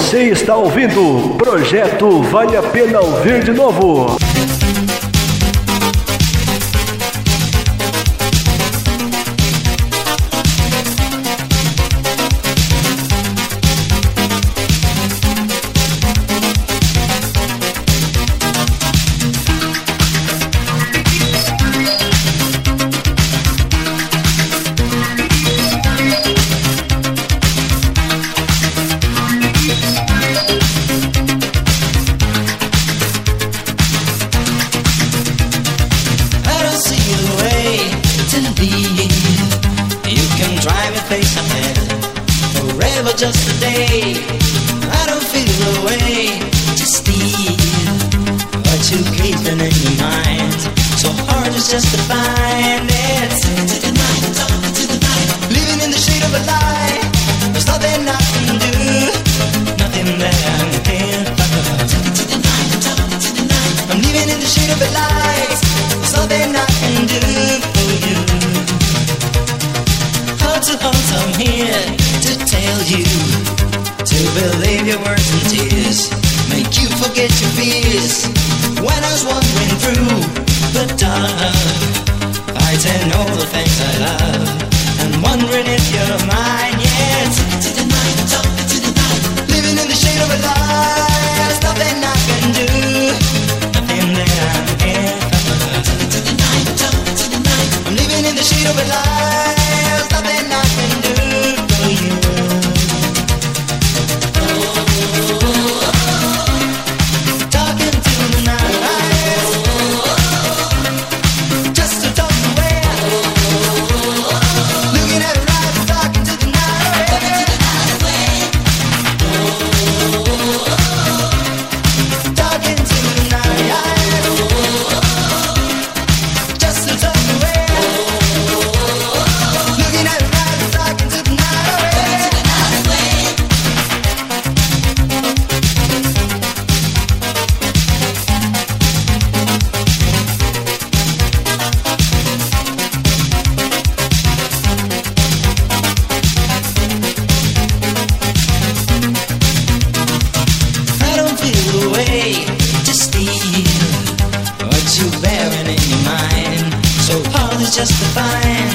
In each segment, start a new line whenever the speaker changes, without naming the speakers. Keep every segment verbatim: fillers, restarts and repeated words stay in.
Você está ouvindo Projeto Vale a Pena Ouvir de Novo.
Just a day, I don't feel the way to steal what you keeping in your mind. So hard it's just to find it. To the night, talking to the night, living in the shade of a lie. There's nothing I can do, nothing that I can't find. Talking to the night, talking to the night, I'm living in the shade of a lie. There's nothing I can do for you. Heart to heart, I'm here to tell you to believe your words and tears, make you forget your fears. When I was wandering through the dark, fighting all the things I love, and wondering if you're mine. Yeah, talking to the night, talking to the night, living in the shade of a lie. There's nothing I can do, nothing that I can't find. Talking to the night, talking to the night, I'm living in the shade of a lie. There's nothing I can do for you. Just to find,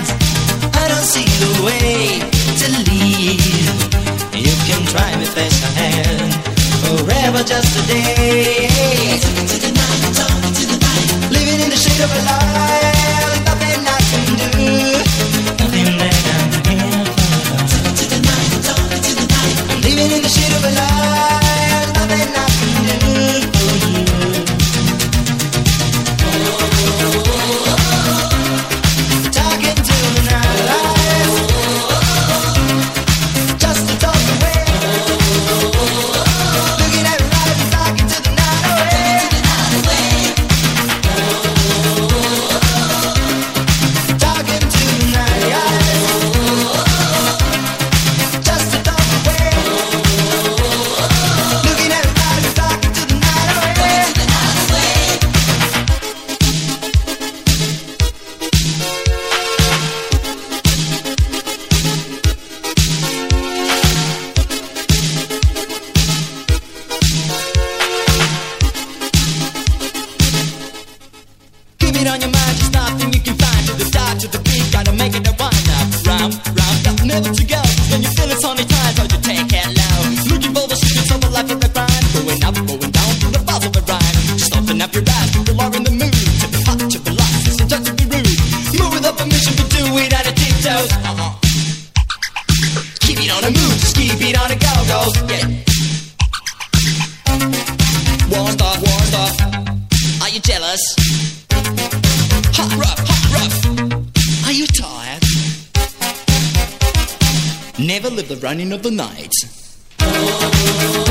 I don't see the way to leave. You can try me face to hand, forever just a day. Talking to the night, talking to the night, living in the shade of a lie. There's nothing I can do, nothing that I can find. Talking to the night, talking to the night, I'm living in the shade of a lie. There's nothing I can do for you.
Never live the running of the night.